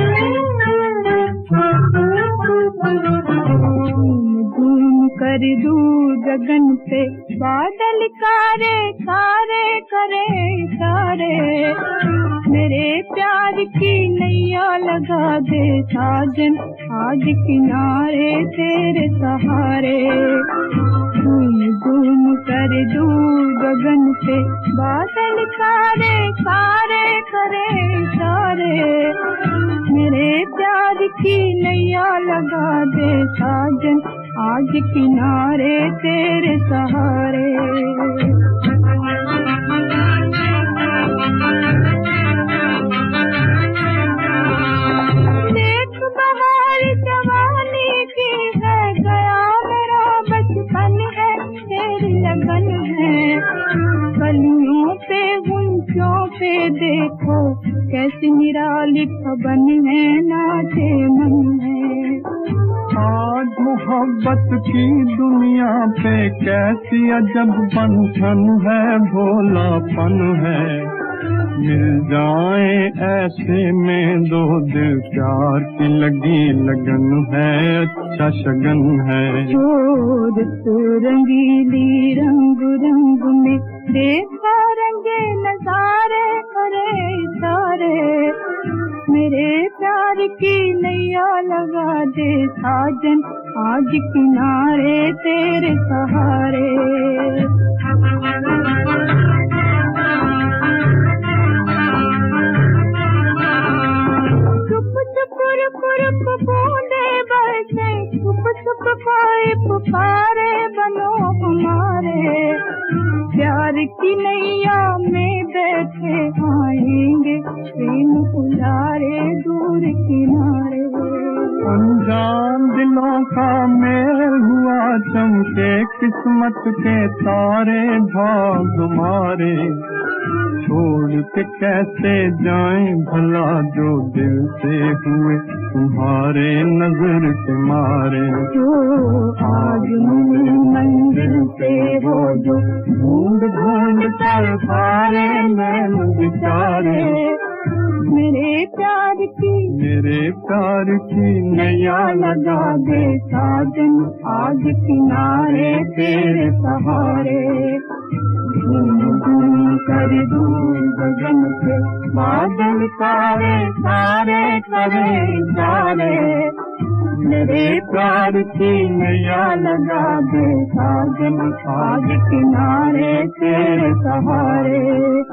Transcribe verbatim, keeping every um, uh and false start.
कर दूं गगन पे बादल कारे कारे करे सारे, मेरे प्यार की नैया लगा दे साजन आज किनारे तेरे सहारे। धूम धूम कर दूं गगन पे बादल कारे कारे करे सारे, मेरे प्यार की नैया लगा दे साजन आज किनारे तेरे सहारे। देख बहार जवानी की है, गया मेरा बचपन है तेरी लगन है। कलियों पे गुंचों पे देखो कैसी निराली खबन है, नाचे मन है। आज मोहब्बत की दुनिया पे कैसी अजब बंधन है, भोलापन है। मिल जाए ऐसे में दो दिल, प्यार की लगी लगन है, अच्छा शगन है। जोरत रंगीली रंग रंग में देखा रंगे नजारे करे सारे, मेरे प्यार की नैया लगा दे साजन आज किनारे तेरे सहारे। चुप चुप रुक रुक बूंदे बरसे, चुप चुप कोई पुकारे बनो हमारे। प्यार की नैया में बैठे आएंगे प्रेम उजारे दूर किनारे। अनजान दिलों का मेल हुआ, चमके किस्मत के तारे भाग मारे। छोड़ के कैसे जाएं भला जो दिल से हुए तुम्हारे नजर के मारे। जो आज मंदिर से वो जो ढूंढ ढूंढ कर पारे नैन बिचारे, मेरे प्यार की मेरे प्यार की नैया लगा दे साजन आज किनारे तेरे सहारे। धूम धूम कर दूं गगन पे बादल कारे सारे करे सारे, मेरे प्यार की नैया लगा दे साजन आज किनारे तेरे सहारे।